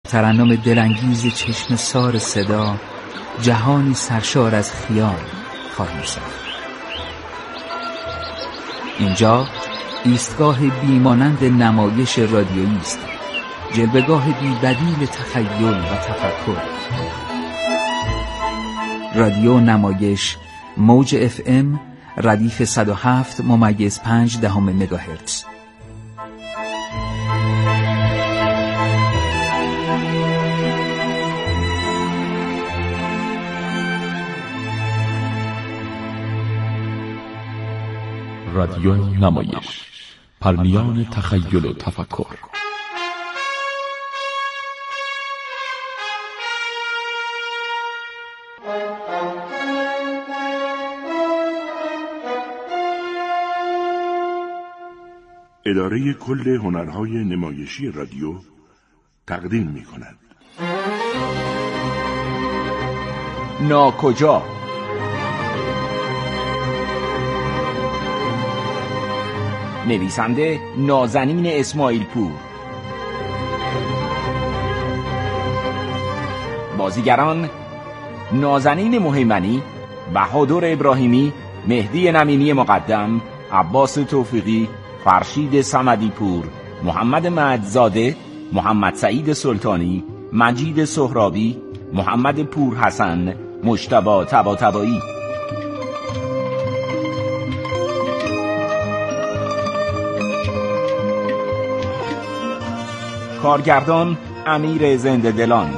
ترنم دلانگیز چشم سار صدا، جهانی سرشار از خیال خواهیم ساخت. اینجا ایستگاه بیمانند نمایش رادیویی است، جلوه‌گاه بی‌بدیل تخیل و تفکر. رادیو نمایش، موج FM، ردیف 107.5 مگاهرتز. رادیو نمایش، پرنیان تخیل و تفکر. اداره کل هنرهای نمایشی رادیو تقدیم می‌کند. ناکجا. نویسنده نازنین اسماعیل پور. بازیگران: نازنین مهیمنی، بهادر ابراهیمی، مهدی نمینی مقدم، عباس توفیقی، فرشید صمدی پور، محمد مجدزاده، محمد سعید سلطانی، مجید سهرابی، محمد پور حسن، مجتبی طباطبایی. کارگردان: امیر زنده دلان.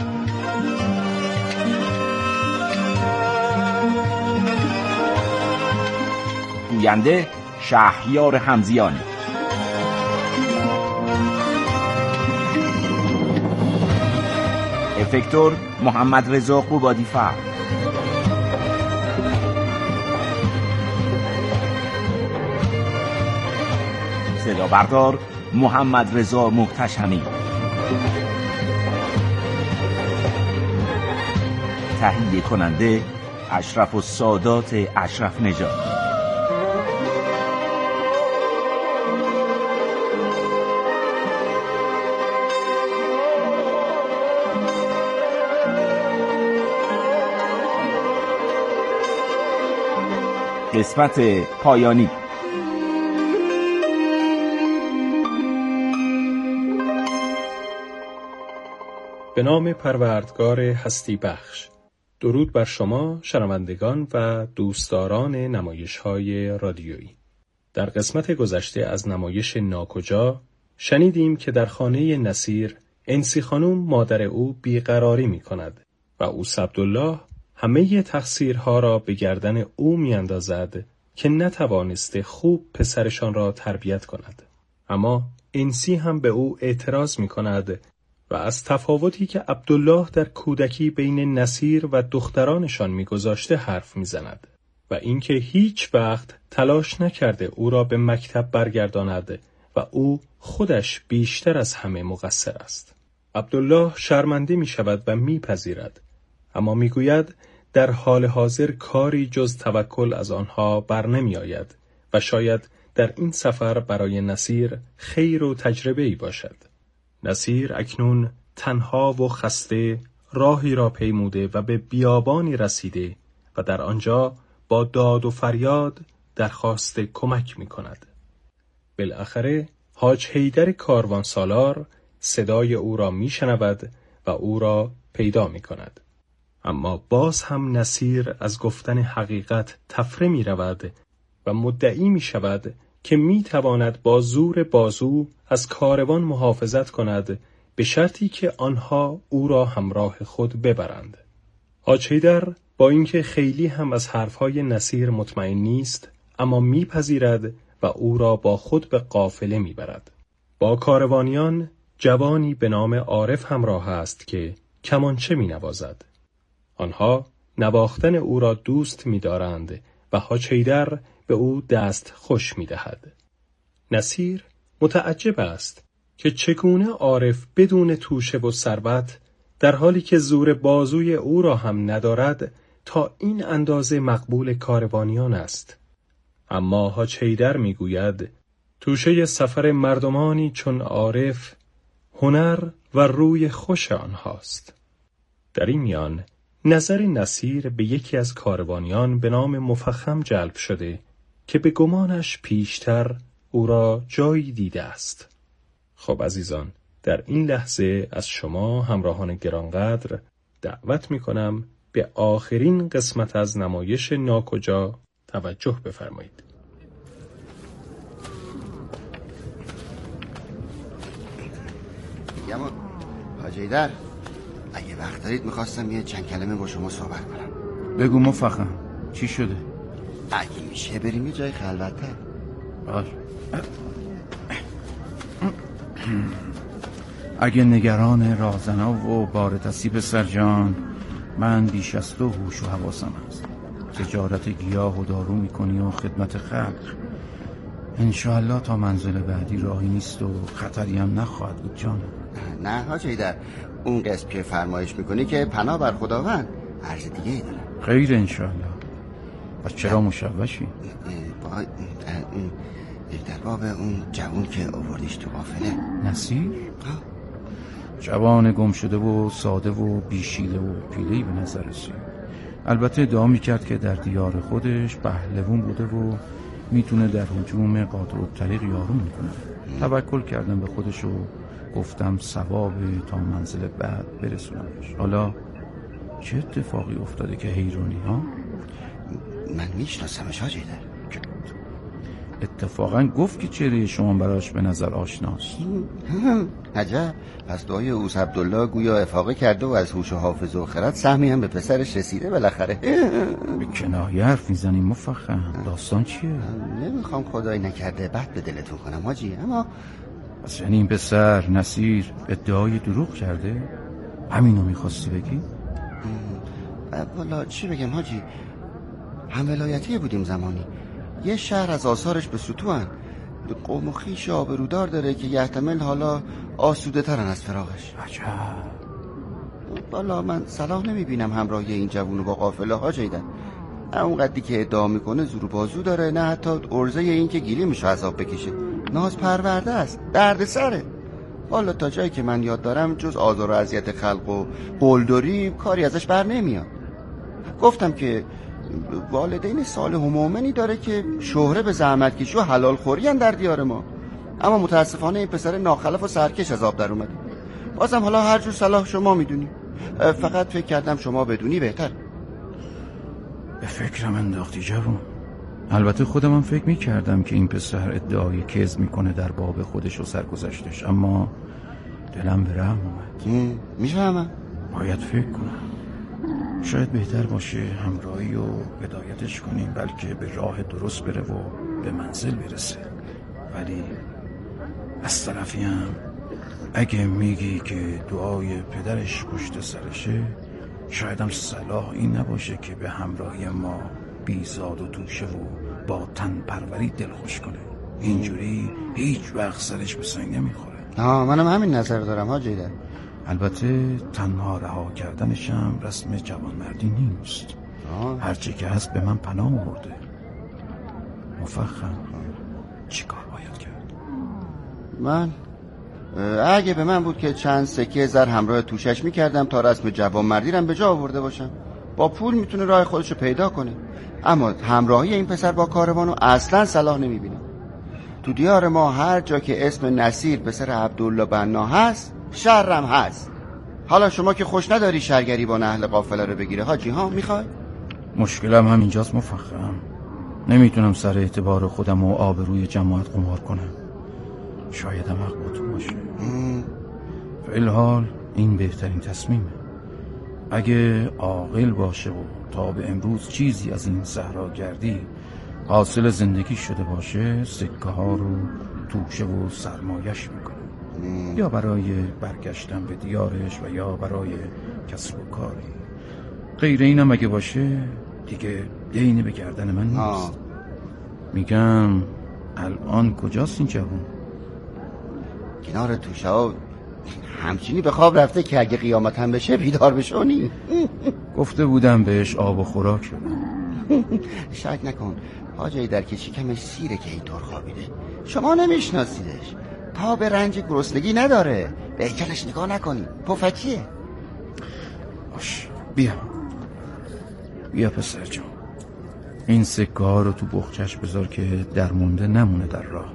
گوینده: شهریار حمزیان. افکتور: محمد رضا قبادی فرد. صدا بردار: محمد رضا محتشمی. تهیه کننده: اشرف السادات اشرف نژاد. قسمت پایانی. به نام پروردگار هستی بخش. درود بر شما شنوندگان و دوستداران نمایش‌های رادیویی. در قسمت گذشته از نمایش ناکجا شنیدیم که در خانه نصیر، انسی خانم مادر او بیقراری می‌کند و اوس عبدالله همه تقصیرها را به گردن او می‌اندازد که نتوانسته خوب پسرشان را تربیت کند. اما انسی هم به او اعتراض می‌کند و از تفاوتی که عبدالله در کودکی بین نصیر و دخترانشان می‌گذاشته حرف می‌زند و اینکه هیچ وقت تلاش نکرده او را به مکتب برگرداند و او خودش بیشتر از همه مقصر است. عبدالله شرمنده می‌شود و می‌پذیرد، اما می‌گوید در حال حاضر کاری جز توکل از آنها بر نمی آید و شاید در این سفر برای نصیر خیر و تجربه‌ای باشد. نصیر اکنون تنها و خسته راهی را پیموده و به بیابانی رسیده و در آنجا با داد و فریاد درخواست کمک می کند. بالاخره حاج حیدر کاروانسالار صدای او را می شنود و او را پیدا می کند. اما باز هم نصیر از گفتن حقیقت تفره می رود و مدعی می شود که می تواند با زور بازو از کاروان محافظت کند به شرطی که آنها او را همراه خود ببرند. حاج حیدر با اینکه خیلی هم از حرفهای نصیر مطمئن نیست، اما میپذیرد و او را با خود به قافله میبرد. با کاروانیان جوانی به نام عارف همراه است که کمانچه مینوازد. آنها نواختن او را دوست می‌دارند و حاج حیدر به او دست خوش می‌دهد. نصیر متعجب است که چگونه عارف بدون توشه و ثروت، در حالی که زور بازوی او را هم ندارد، تا این اندازه مقبول کاروانیان است. اما حاج حیدر می‌گوید توشه سفر مردمانی چون عارف، هنر، و روی خوش آنهاست. در این میان نظر نصیر به یکی از کاروانیان به نام مفخم جلب شده که به گمانش پیشتر او را جایی دیده است. خب عزیزان، در این لحظه از شما همراهان گرانقدر دعوت می کنم به آخرین قسمت از نمایش ناکجا توجه بفرمایید. میگم حاج حیدر، اگه وقت دارید میخواستم یه چند کلمه با شما صحبت کنم. بگو مفخم، چی شده؟ اگه میشه بریم یه جای خلوت‌تر. باشه. اگه نگران رازنا و بارتسی پسر جان، من بیش از تو هوش و حواسم هست. تجارت گیاه و دارو میکنی و خدمت خلق. انشاءالله تا منزل بعدی راهی نیست و خطری هم نخواهد بود جانم. نه حاج حیدر، اون قسم که فرمایش میکنی که پناه بر خداوند، عرض دیگه ای دارم. خیر انشاءالله. پس چرا مشوشی؟ در باب اون جوان که آوردیش تو قافله. نصیر؟ جوان گم شده و ساده و بیشیله و پیله‌ای به نظر رسید. البته ادعا میکرد که در دیار خودش پهلوان بوده و میتونه در هجوم قاطع الطریق یارو میکنه. توکل کردم به خودش و گفتم ثواب تا منزل بعد برسونمش. حالا چه اتفاقی افتاده که حیرانی ها؟ من میشناسمش حاج حیدر. اتفاقا گفت که چهره شما براش به نظر آشناست. عجب، پس دعای اوس عبدالله گویا افاقه کرده و از هوش و حافظ و خرد سهمی هم به پسرش رسیده بالاخره. به کنایه حرف میزنی مفخم، داستان چیه؟ نمیخوام خدایی نکرده بد به دلتون کنم حاجی، اما پس یعنی این پسر نصیر ادعای دروغ کرده؟ همینو میخواستی بگی؟ والا چی بگم حاجی، هم ولایتی بودیم زمانی. یه شهر از آثارش به سطوحن، قوم و خویش آبرودار داره که یحتمل حالا آسوده ترن از فراغش. عجب. والا من صلاح نمیبینم همراهی این جوونو با قافله حاج حیدر. اون قدی که ادعا میکنه زور و بازو داره، نه حتی ارزه این که گیری میشه عذاب بکشه. ناز پرورده است، درد سره. والا تا جایی که من یاد دارم جز آزار و اذیت خلق و قلدری کاری ازش بر نمیاد. گفتم که والدین صالح و مؤمنی داره که شهره به زحمت کشی و حلال خوری ان در دیار ما، اما متاسفانه این پسر ناخلف و سرکش از آب در اومده. بازم حالا هر جور صلاح شما میدونی، فقط فکر کردم شما بدونی بهتر. به فکرم انداختی جوون. البته خودم هم فکر میکردم که این پسر ادعای کذب میکنه در باب خودش و سرگذشتش، اما دلم به رحم اومد. میفهمم. باید فکر کنم. شاید بهتر باشه همراهی و هدایتش کنیم، بلکه به راه درست بره و به منزل برسه. ولی از طرفی هم اگه میگی که دعای پدرش پشت سرشه، شاید هم صلاح این نباشه که به همراهی ما بیزاد و توشه و با تن پروری دلخوش کنه. اینجوری هیچ وقت سرش به سنگ نمیخوره. منم همین نظر دارم حاج حیدر. البته تنها رها کردنش هم رسم جوانمردی نیست. هرچی که هست به من پناه آورده. مفخم چی کار باید کرد؟ من اگه به من بود که چند سکه زر همراه توشش میکردم تا رسم جوانمردی رم به جا آورده باشم. با پول میتونه راه خودشو پیدا کنه، اما همراهی این پسر با کاروانو اصلا صلاح نمیبینم. تو دیار ما هر جا که اسم نصیر پسر عبدالله بنا هست شرم هست. حالا شما که خوش نداری شرگری با اهل قافله رو بگیره حاجی ها، میخوای؟ مشکلم هم اینجاست مفخم. نمیتونم سر اعتبار خودم و آبروی جماعت قمار کنم. شاید هم حق با تو باشه. فعلحال این بهترین تصمیمه. اگه عاقل باشه و تا به امروز چیزی از این صحراگردی حاصل زندگی شده باشه، سکه ها رو توشه و سرمایش میکنه، یا برای برگشتن به دیارش و یا برای کسب و کاری. غیر اینم اگه باشه دیگه دینی به گردن من نیست. میگم الان کجاست این جوان؟ کنار توشه ها همچینی به خواب رفته که اگه قیامت هم بشه بیدار بشونی. گفته بودم بهش آب و خوراک بدم. شک نکن حاج حیدر که شکمش سیره که اینطور خوابیده. شما نمیشناسیدش. پا به رنج گرسنگی نداره. به هیکلش نگاه نکنی، پفکیه. باش بیا پسر جان، این سکه ها رو تو بخچش بذار که در مونده نمونه در راه.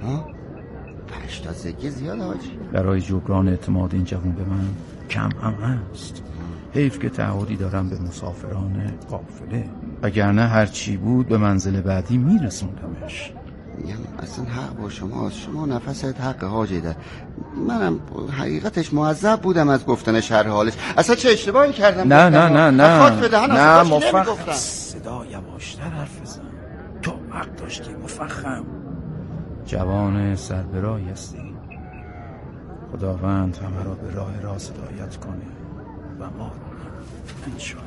8 سکه زیاده حاجی. برای جبران اعتماد این جوون به من کم هم هست. حیف که تعهدی دارم به مسافران قافله، وگرنه هر چی بود به منزل بعدی میرسوندمش. میگم اصلا حق با شماست، شما نفست حق حاجیده. منم حقیقتش معذب بودم از گفتن شرح حالش. اصلا چه اشتباهی کردم؟ نه مفخم. صدا یواشتر حرف بزن. تو حق داشتی مفخم. جوان سربرایی هستی. خداوند همه را به راه راست هدایت کنه و ما رو انشاءالله.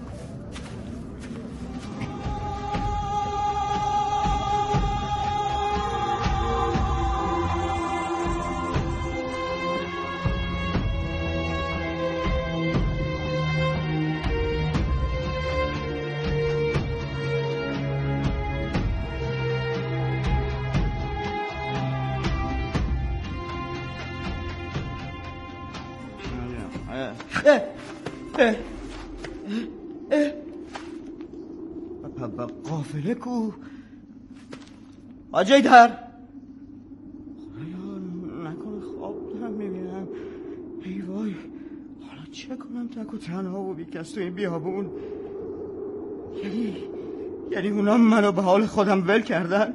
قافله کو حاجی در نکنه خواب دارم میبینم. ای وای، حالا چه کنم تک و تنها و بیکس تو این بیابون؟ یعنی اونا منو به حال خودم ول کردن؟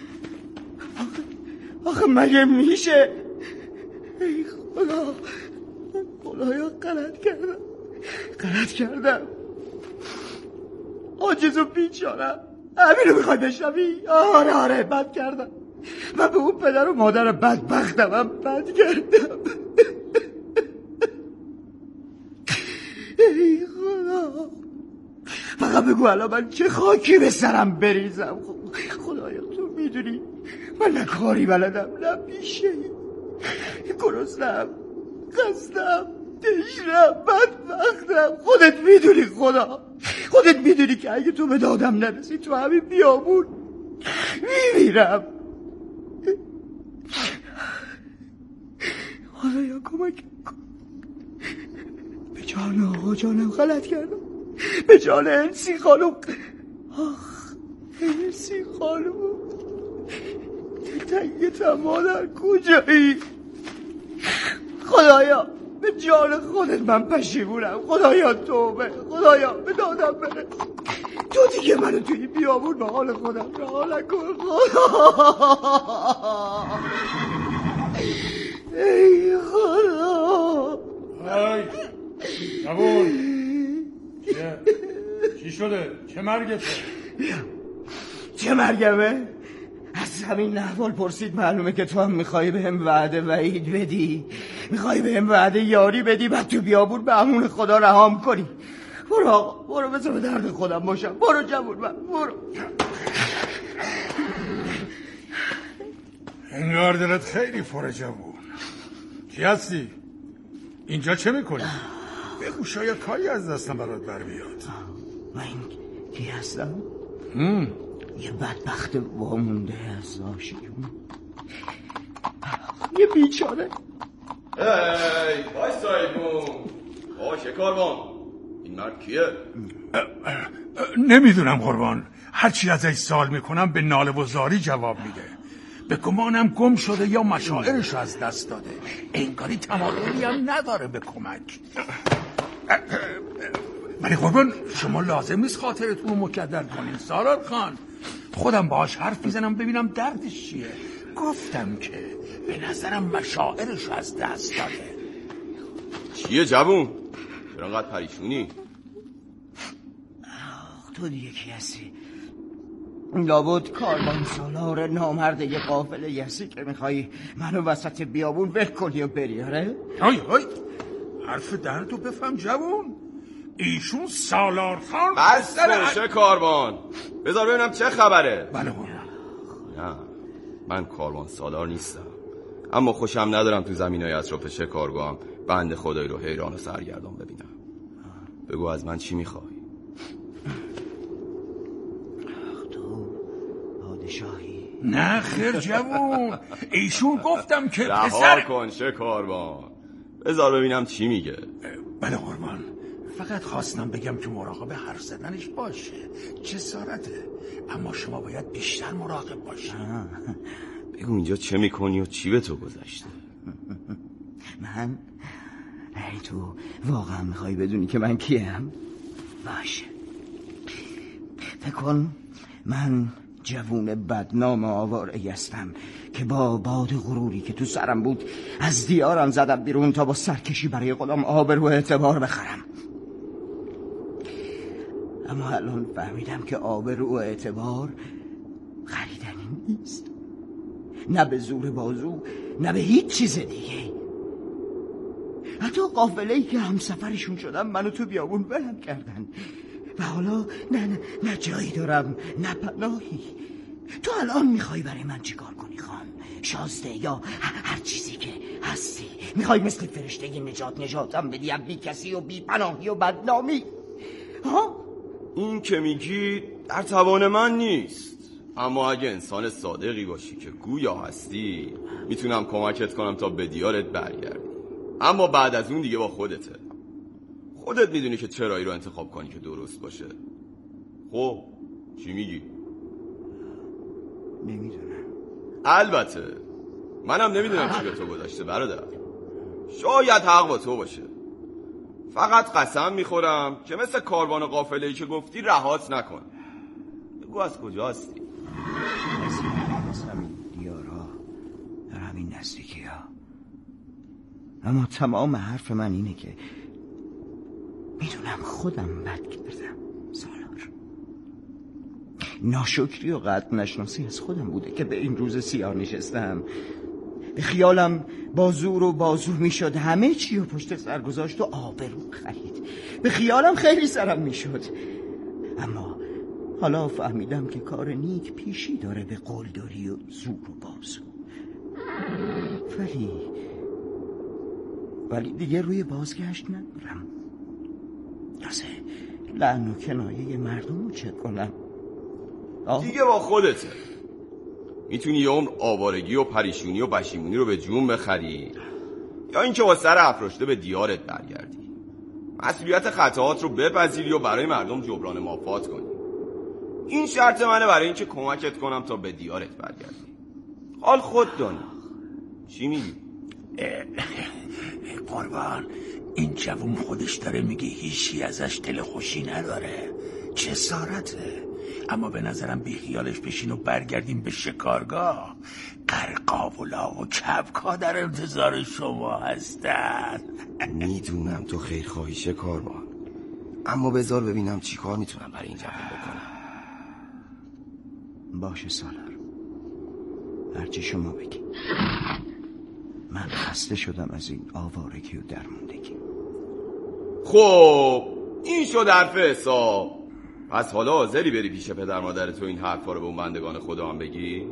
آخه مگه میشه؟ ای خدایا غلط کردم. عاجز و بیچارم. همینو میخوای بشنوی؟ آره بد کردم. من به اون پدر و مادر بدبختم بد کردم. ای خدا، فقط بگو الان من چه خاکی به سرم بریزم. خدایا تو میدونی من نه کاری بلدم نه پیشه، گرسنم، خستم، تشنم، بدبختم. خودت میدونی خدا، خودت میدونی که اگه تو به دادم نرسی تو همین بیابون میمیرم. خدایا کمک کن. به جان آقا جانم غلط کردم، به جان انسی خانم. آخ انسی خانم، تنگتم مادر کجایی؟ خدایا به جان خودت من پشیمونم. خدایا توبه، خدایا به دادم برس. تو دیگه منو توی بیابون به حال خودم رها نکن خدا. ای خدا. ای جوون، چی شده؟ چه مرگته؟ چه مرگمه؟ از همین احوال پرسید. معلومه که تو هم میخوای به هم وعده وعید بدی، میخوای به هم وعده یاری بدی، بعد تو بیابون به امون خدا رهام کنی. برو آقا، برو بذار به درد خودم باشم. برو جوون من، برو. انگار دلت خیلی پره جوون. کی هستی؟ اینجا چه میکنی؟ بگو شاید کاری از دستم برات بر بیاد. من کی هستم؟ یه بدبخت وامونده از آشیون، یه بیچاره. ای بای سایبون، چه کاروان؟ این مرد کیه؟ نمیدونم قربان. هرچی ازش سوال میکنم به ناله و زاری جواب میده. به گمانم گم شده یا مشاعرش از دست داده. انگاری تمایلی هم نداره به کمک. ولی قربان شما لازم نیست خاطرتون رو مکدر کنین سالار خان. خودم باهاش حرف میزنم ببینم دردش چیه. گفتم که به نظرم مشاعرش از دست داده. چیه جوون؟ چرا انقدر پریشونی؟ تو دیگه کی هستی؟ لابد کاروان سالار نامرد یه قافله یسی که میخوایی منو وسط بیابون ول کنی و بری. آره؟ های حرف دردو بفهم جوون. ایشون سالار خان. بس کن کاروان، بذار ببینم چه خبره. بله نه من کاروان سالار نیستم، اما خوشم ندارم تو زمینای اطراف شکارگاهم بنده خدایی رو حیران و سرگردان ببینم. بگو از من چی میخوای؟ تو پادشاهی نه خیر جوون، ایشون گفتم که رها پسر کن شکاروان، بذار ببینم چی میگه. بله قربان، فقط خواستم بگم که مراقب حرف زدنش باشه، جسارته، اما شما باید بیشتر مراقب باشی. بگو اینجا چه میکنی و چی به تو گذشته؟ من ای تو واقعا میخوای بدونی که من کیم؟ باشه، فکر کن من جوون بدنام آواره‌ای هستم که با باد غروری که تو سرم بود از دیارم زدم بیرون تا با سرکشی برای خودم آبرو و اعتبار بخرم. اما الان فهمیدم که آبرو و اعتبار خریدنی نیست، نه به زور بازو نه به هیچ چیز دیگه. حتی قافله‌ای که همسفرشون شدم منو تو بیابون ولم کردن و حالا نه جایی دارم نه پناهی. تو الان میخوای برای من چیکار کنی خان؟ شازده یا هر چیزی که هستی؟ میخوای مثل فرشته نجاتم بدی از بی کسی و بی پناهی و بدنامی؟ ها؟ این که میگی در توان من نیست، اما اگه انسان صادقی باشی که گویا هستی میتونم کمکت کنم تا به دیارت برگردی. اما بعد از اون دیگه با خودت میدونی که چه راهی رو انتخاب کنی که درست باشه. خب چی میگی؟ نمیدونم. البته منم نمیدونم چی به تو گذشته برادر، شاید حق با تو باشه. فقط قسم میخورم که مثل کاروان قافله‌ای که گفتی رهات نکن. بگو از کجا هستی؟ از همین دیارها، در همین نزدیکی ها. اما تمام حرف من اینه که میدونم خودم بد کردم سالار. ناشکری و قدر نشناسی از خودم بوده که به این روز سیاه نشستم. به خیالم با زور و بازو میشد همه چی رو پشت سر گذاشت و آبرو خرید. به خیالم خیلی سرم میشد، اما حالا فهمیدم که کار نیک پیشی داره به قلدری و زور و بازو. ولی دیگه روی بازگشت ندارم. تازه لعن و کنایه مردم رو چه کنم؟ دیگه با خودته. میتونی یه عمر آوارگی و پریشونی و پشیمونی رو به جون بخری، یا اینکه با سر افراشته به دیارت برگردی، مسئولیت خطاات رو بپذیری و برای مردم جبران مافات کنی. این شرط منه برای اینکه کمکت کنم تا به دیارت برگردی. حال خود دانی. چی میگی؟ قربان، این جوون خودش داره میگه هیچی ازش دل خوشی نداره، جسارته. اما به نظرم بیخیالش بشین و برگردیم به شکارگاه. قرقاولا و کبکا در انتظار شما هستن. میدونم تو خیر خواهی شکاروان، اما بذار ببینم چی کار میتونم برای این جوون بکنم. باشه سالار، هرچی شما بگی. من خسته شدم از این آوارگی و درموندگی. خب این شد حرف حساب. پس حالا حاضری بری پیش پدر مادر تو این حرفا رو به اون بندگان خدا هم بگی؟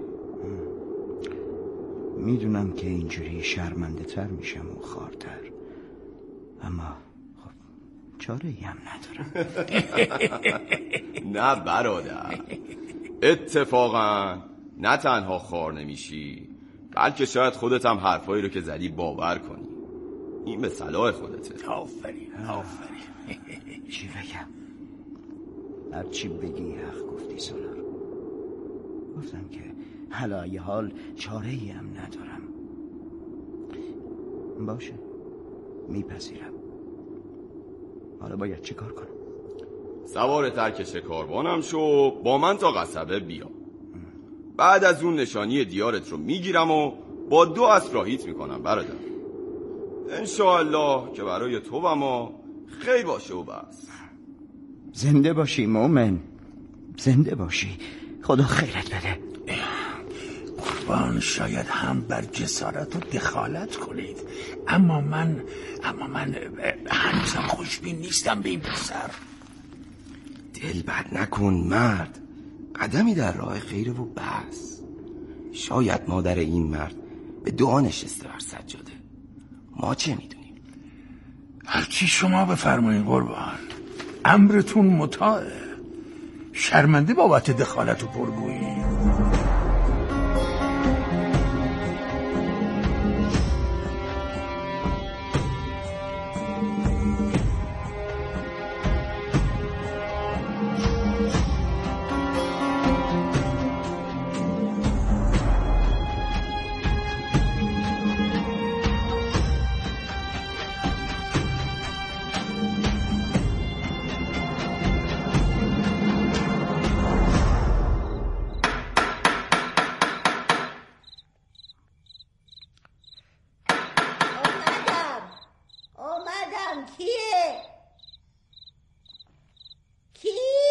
میدونم که اینجوری شرمنده تر میشم و خارتر، اما خب چاره ای هم ندارم. نه برادر، اتفاقا نه تنها خار نمیشی، بلکه شاید خودت هم حرفایی رو که زدی باور کنی. این به صلاح خودته. آفرین. چی بگم؟ هر چی بگی حق گفتی سالار. گفتم که حالا یه حال چاره ای هم ندارم. باشه، میپذیرم. حالا باید چی کار کنم؟ سوار ترک شکاروانم شو، با من تا قصبه بیا. بعد از اون نشانی دیارت رو میگیرم و با 2 اسب راهیت میکنم برادر. انشاءالله که برای تو و ما خیر باشه و بس. زنده باشی مومن، زنده باشی، خدا خیرت بده. قربان، شاید هم بر جسارت و دخالت کنید، اما من هنوزم خوشبین نیستم به این پسر. دل بد نکن مرد، قدمی در راه خیره و بس. شاید مادر این مرد به دعا نشسته بر سجاده، ما چه میدونیم؟ هرچی شما بفرمایید قربان، امرتون مطاعه. شرمنده بابت دخالت و پرگویی. جان کیه؟ کی؟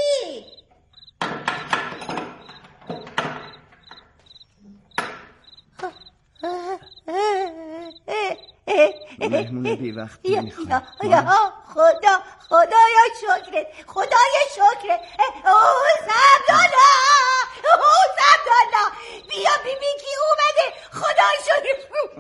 مهمون بی وقت میخواد. یا خدایا شکرت، خدایا شکرت. سبدالله بیا ببین کی اومده. خدایا شکرت،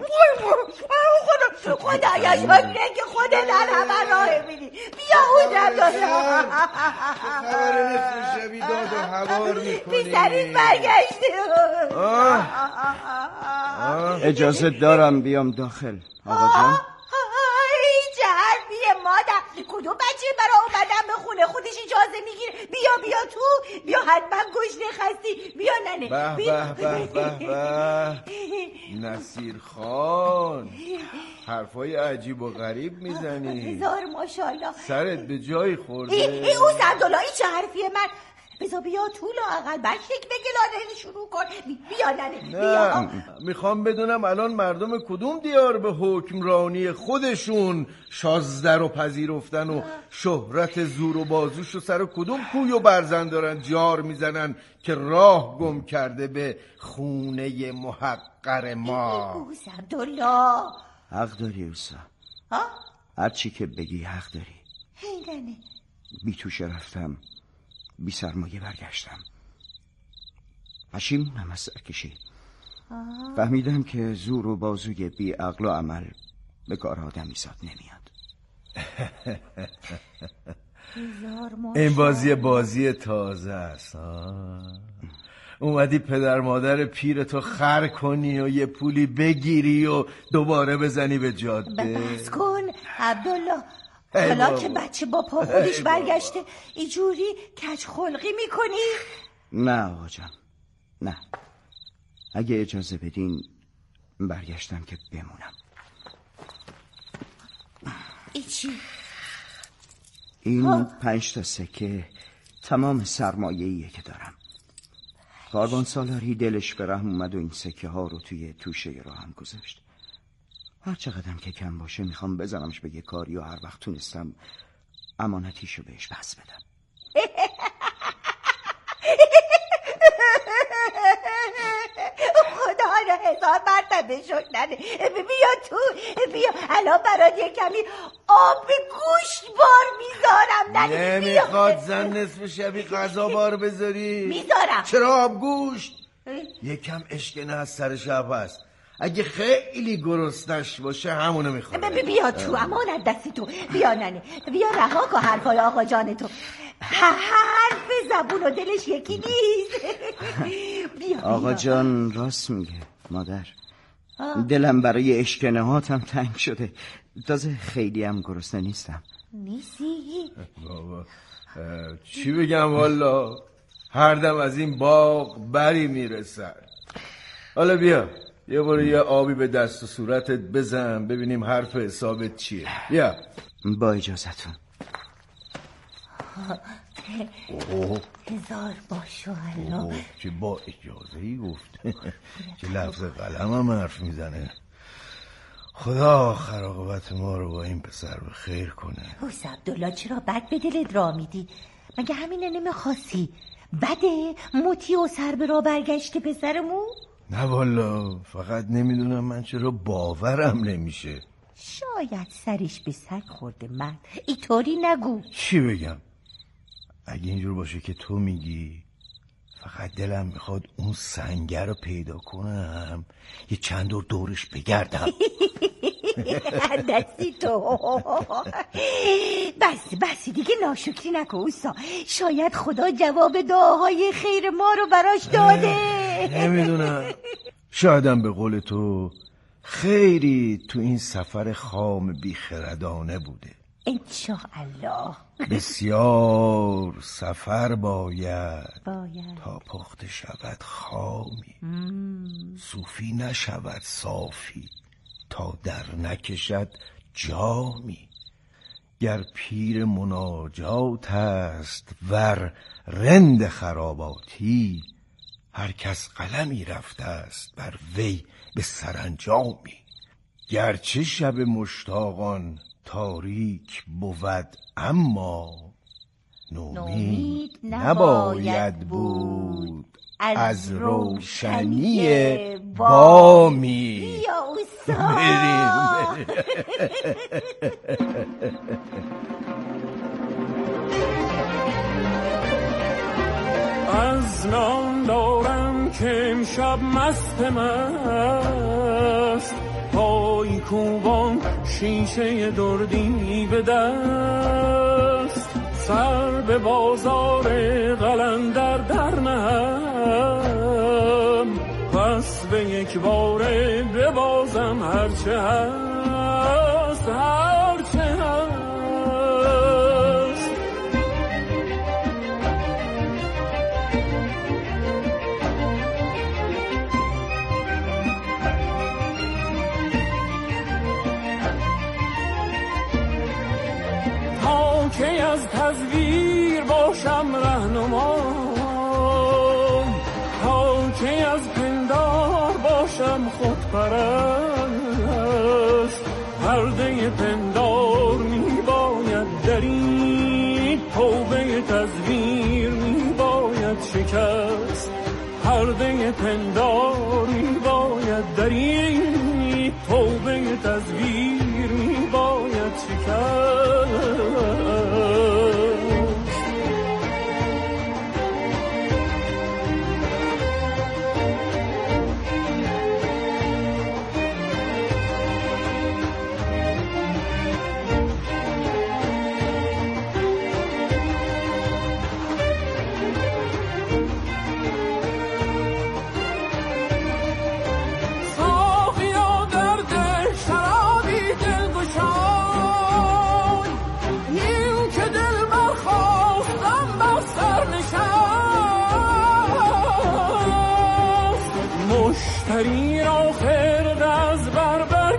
خدایا شکرت که خودت در همه راه میدی. بیا اون سبدالله خبر نصف شبی داد و هوار میکنی. بیسریت برگشته. اجازه دارم بیام داخل آقا جان؟ این چه حرفیه مادر؟ کدوم بچه برا اومدن به خونه خودش اجازه میگیره؟ بیا تو، بیا حتما گشنه خستی. بیا ننه. به نصیر خان، حرفای عجیب و غریب میزنی. هزار ماشاءالله. سرت به جایی خورده. اون سبدالله این چه حرفیه من؟ بذار بیا تو لااقل بعد شک به گلانه شروع کن. بیا ننه بیا. میخوام بدونم الان مردم کدوم دیار به حکمرانی خودشون شازده رو پذیرفتن و شهرت زور و بازوش و سر کدوم کوی و برزن دارن جار میزنن که راه گم کرده به خونه محقر ما. اوس عبدالله حق داری اوسا، هر چی که بگی حق داری. هی ننه بی توشه رفتم، بی سرمایه برگشتم، پشیمونم از سرکشی. فهمیدم که زور و بازوی بی عقل و عمل به کار آدمی زاد نمیاد. این بازی تازه است. اومدی پدر مادر پیر تو خر کنی و یه پولی بگیری و دوباره بزنی به جاده. بس کن عبدالله، حالا که بچه با پا خودش برگشته اینجوری کج خلقی میکنی؟ نه آقا جان، نه. اگه اجازه بدین برگشتم که بمونم. این چی؟ این 5 تا سکه تمام سرمایه‌ایه که دارم. کاروان سالاری دلش به رحم اومد و این سکه ها رو توی توشه راهم گذاشت. هر چقدرم که کم باشه میخوام بزنمش به یه کاری و هر وقت تونستم امانتیشو بهش پس بدم. خدا را هزار مرتبه شکرنه. بیا تو، بیا الان برات یه کمی آب گوشت بار میذارم. نمیخواد زن نصف شبی غذا بار بذاری؟ میذارم. چرا آب گوشت؟ یکم اشکنه از سر شب هست، اگه خیلی گرسنش باشه همونو میخوره. بیا تو، امانت دستی تو. بیا ننه، بیا رها کن حرفای آقا جان تو. حرف زبون و دلش یکی نیست. بیا آقا جان راست میگه مادر. دلم برای اشکنهاتم تنگ شده، تازه خیلی هم گرسنه نیستم. نیستی؟ بابا چی بگم والا، هر دم از این باغ بری میرسن. حالا بیا یه بار یه آبی به دست و صورتت بزن ببینیم حرف حسابت چیه. بیا. با اجازتون. هزار ماشاءالله. چه با اجازه‌ای گفت. چه لفظ قلم هم حرف میزنه. خدا آخر عاقبت ما رو با این پسر به خیر کنه. اوس عبدالله چرا بد به دلت را میدی؟ مگه همینه نمیخواستی؟ بده موتی و سر به را برگشته پسرمون؟ نه والا، فقط نمیدونم من چرا باورم نمیشه. شاید سرش به سگ خورده. من اینطوری نگو. چی بگم؟ اگه اینجور باشه که تو میگی، فقط دلم میخواد اون سنگر رو پیدا کنم یه چند دور دورش بگردم. دستی تو. بسی دیگه ناشکری نکن اوسا. شاید خدا جواب دعاهای خیر ما رو براش داده. نمیدونم، شایدم به قول تو خیری تو این سفر خام بیخردانه بوده. انشاءالله. بسیار سفر باید تا پخته شود خامی، صوفی نشود صافی تا در نکشد جامی. گر پیر مناجات است ور رند خراباتی، هر کس قلمی رفته است بر وی به سرانجامی. گرچه شب مشتاقان تاریک بود اما نومید نباید بود از روشنی بامی. بریم. از نام دارم که امشب مست مست، پای کوبان شیشه دردی به دست، سر به بازار قلندر در نهم، پس به یک باره ببازم هرچه هست هرچه هست. تا که از تزویر باشم رهنما، تا که از پندار باشم خودپرست، پرده پندار می باید درید، توبه تزویر می باید شکست، پرده پندار می باید درید، توبه تزویر می باید شکست. مشتری را خرد از بربر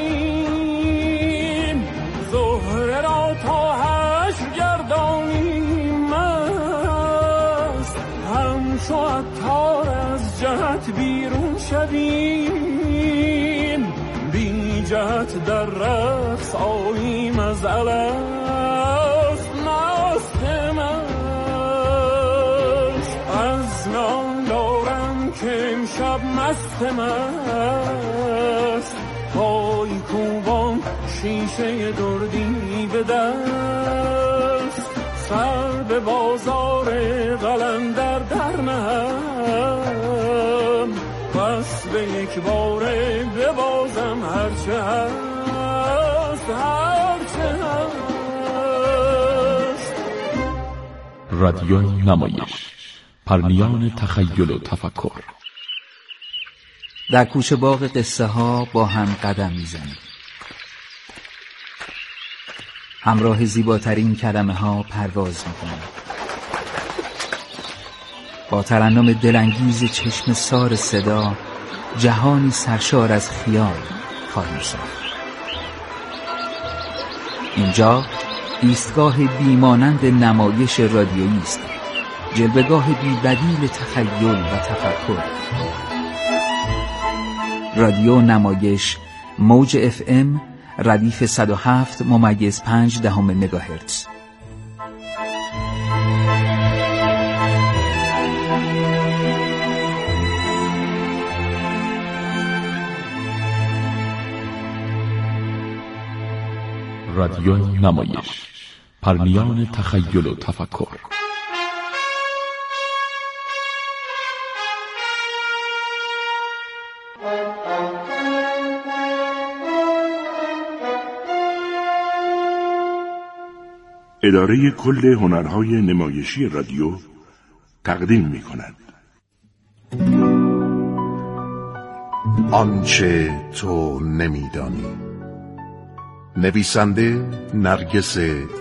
کشیم، زهره را تا حشر گردانیم مست، همچو عطار از جهت بیرون شویم، بی جهت در رقص آییم از الست مست مست. از نام دارم که امشب مست مست، پای کوبان شیشه دردی به دست، سر به بازار قلندر در نهم، پس به یک باره ببازم هرچه هست هرچه هست. رادیو نمایش، پرنیان تخیل و تفکر. در کوچه باغ قصه ها با هم قدم میزنیم، همراه زیباترین کلمه ها پرواز میکنیم، با ترنم دلانگیز چشم سار صدا جهانی سرشار از خیال خواهیم ساخت. اینجا ایستگاه بیمانند نمایش رادیویی است، جلوه‌گاه بی‌بدیل تخیل و تفکر. رادیو نمایش، موج FM ردیف 107.5 مگاهرتز. رادیو نمایش، پرنیان تخیل و تفکر. اداره کل هنرهای نمایشی رادیو تقدیم می‌کند. آنچه تو نمی‌دانی. نویسنده نرگس